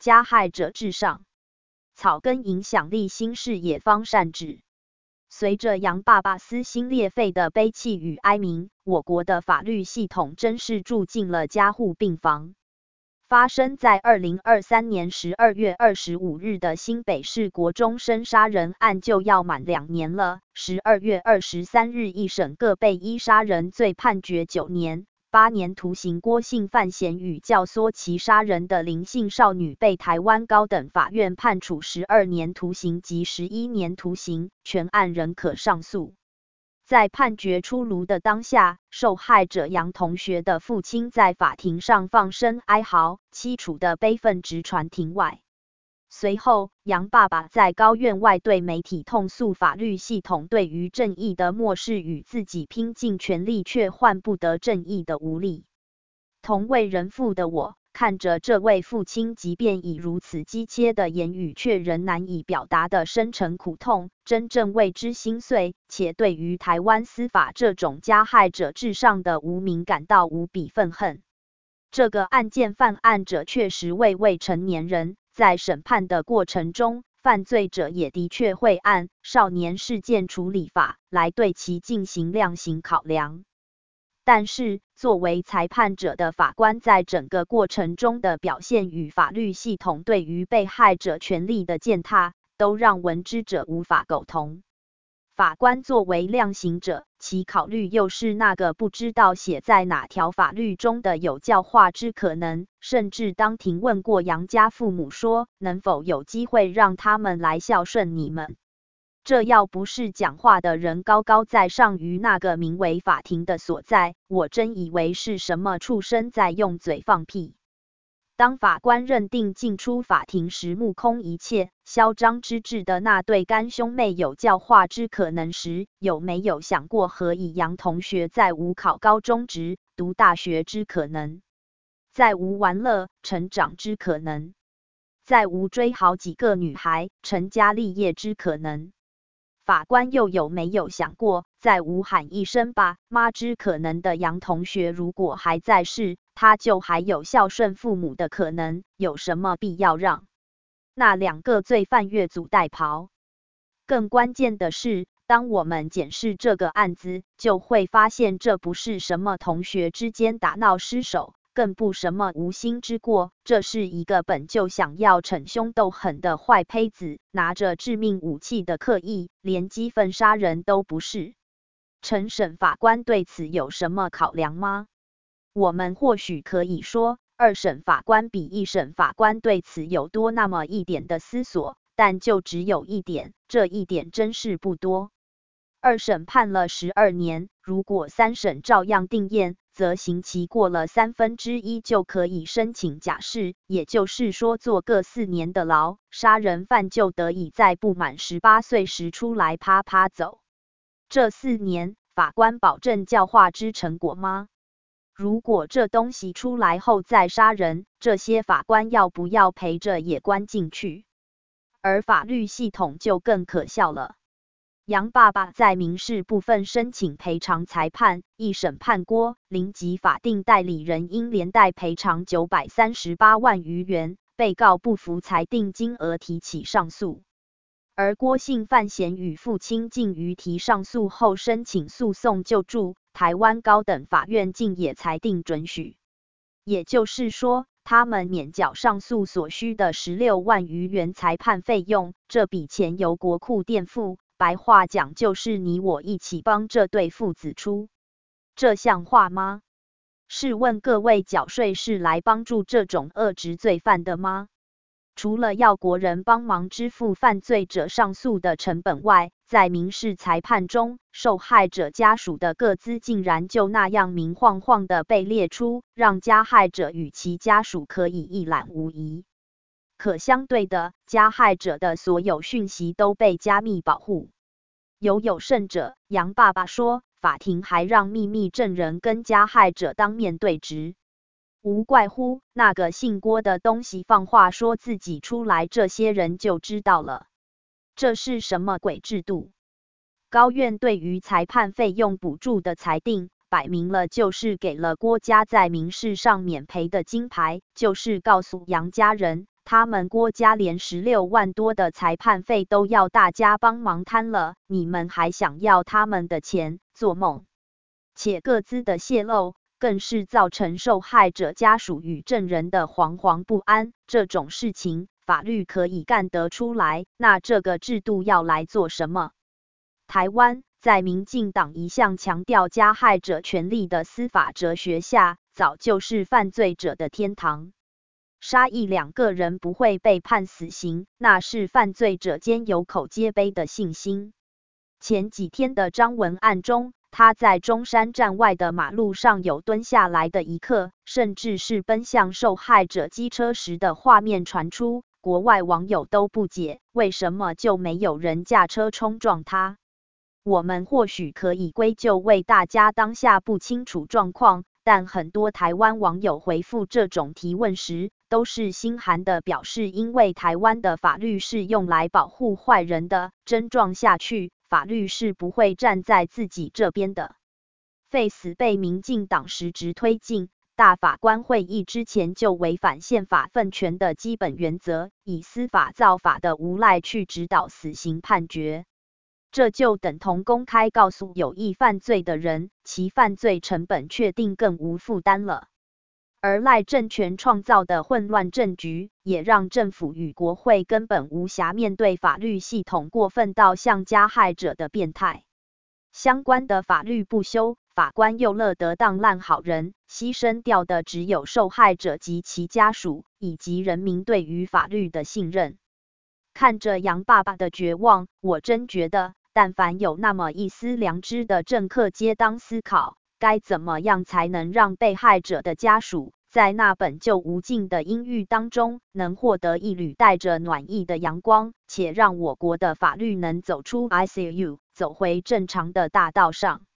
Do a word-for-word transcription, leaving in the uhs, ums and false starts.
加害者至上，草根影响力新视野方善治。随着杨爸爸撕心裂肺的悲泣与哀鸣，我国的法律系统真是住进了加护病房。发生在二零二三年十二月二十五日的新北市国中生杀人案就要满两年了。十二月二十三日，一审各被依杀人罪判决九年、八年徒刑郭姓范闲与教唆其杀人的林姓少女被台湾高等法院判处十二年徒刑及十一年徒刑，全案仍可上诉。在判决出炉的当下，受害者杨同学的父亲在法庭上放声哀嚎，凄楚的悲愤直传庭外。随后，杨爸爸在高院外对媒体痛诉法律系统对于正义的漠视与自己拼尽全力却换不得正义的无力。同为人父的我，看着这位父亲即便以如此激切的言语却仍难以表达的深沉苦痛，真正为之心碎，且对于台湾司法这种加害者至上的无名感到无比愤恨。这个案件犯案者确实为未成年人，在审判的过程中，犯罪者也的确会按少年事件处理法来对其进行量刑考量。但是，作为裁判者的法官在整个过程中的表现与法律系统对于被害者权利的践踏，都让闻之者无法苟同。法官作为量刑者，其考虑又是那个不知道写在哪条法律中的有教化之可能，甚至当庭问过杨家父母说，能否有机会让他们来孝顺你们。这要不是讲话的人高高在上于那个名为法庭的所在，我真以为是什么畜生在用嘴放屁。当法官认定进出法庭时目空一切、嚣张之至的那对干兄妹有教化之可能时，有没有想过何以杨同学再无考高中职、读大学之可能，再无玩乐、成长之可能，再无追好几个女孩、成家立业之可能？法官又有没有想过，在无喊一声爸妈之可能的杨同学如果还在世，他就还有孝顺父母的可能，有什么必要让那两个罪犯越俎代庖？更关键的是，当我们检视这个案子，就会发现这不是什么同学之间打闹失手，更不什么无心之过，这是一个本就想要逞凶斗狠的坏胚子，拿着致命武器的刻意，连激愤杀人都不是。承审法官对此有什么考量吗？我们或许可以说，二审法官比一审法官对此有多那么一点的思索，但就只有一点，这一点真是不多。二审判了十二年，如果三审照样定验，则刑期过了三分之一就可以申请假释，也就是说坐个四年的牢，杀人犯就得以在不满十八岁时出来啪啪走。这四年，法官保证教化之成果吗？如果这东西出来后再杀人，这些法官要不要陪着也关进去？而法律系统就更可笑了。杨爸爸在民事部分申请赔偿裁判，一审判郭、林及法定代理人应连带赔偿九百三十八万余元，被告不服裁定金额提起上诉。而郭姓范闲与父亲竟于提上诉后申请诉讼救助，台湾高等法院竟也裁定准许。也就是说，他们免缴上诉所需的十六万余元裁判费用，这笔钱由国库垫付。白话讲就是你我一起帮这对父子出，这像话吗？试问各位缴税是来帮助这种恶质罪犯的吗？除了要国人帮忙支付犯罪者上诉的成本外，在民事裁判中，受害者家属的个资竟然就那样明晃晃的被列出，让加害者与其家属可以一览无遗。可相对的，加害者的所有讯息都被加密保护。尤有甚者，杨爸爸说，法庭还让秘密证人跟加害者当面对质。无怪乎那个姓郭的东西放话说自己出来，这些人就知道了。这是什么鬼制度？高院对于裁判费用补助的裁定，摆明了就是给了郭家在民事上免赔的金牌，就是告诉杨家人， 他们郭家连十六万多的裁判费都要大家帮忙摊了，你们还想要他们的钱？做梦！且各自的泄露，更是造成受害者家属与证人的惶惶不安。这种事情，法律可以干得出来，那这个制度要来做什么？台湾在民进党一向强调加害者权利的司法哲学下，早就是犯罪者的天堂。杀一两个人不会被判死刑，那是犯罪者间有口皆碑的信心。前几天的张文案中，他在中山站外的马路上有蹲下来的一刻，甚至是奔向受害者机车时的画面传出，国外网友都不解，为什么就没有人驾车冲撞他？我们或许可以归咎为大家当下不清楚状况，但很多台湾网友回复这种提问时，都是心寒的表示，因为台湾的法律是用来保护坏人的，真撞下去，法律是不会站在自己这边的。废死被民进党实质推进，大法官会议之前就违反宪法分权的基本原则，以司法造法的无赖去指导死刑判决。这就等同公开告诉有意犯罪的人，其犯罪成本确定更无负担了。而赖政权创造的混乱政局，也让政府与国会根本无暇面对法律系统过分到向加害者的变态。相关的法律不修，法官又乐得当烂好人，牺牲掉的只有受害者及其家属，以及人民对于法律的信任。看着杨爸爸的绝望，我真觉得但凡有那么一丝良知的政客皆当思考，该怎么样才能让被害者的家属，在那本就无尽的阴郁当中，能获得一缕带着暖意的阳光，且让我国的法律能走出 I C U， 走回正常的大道上。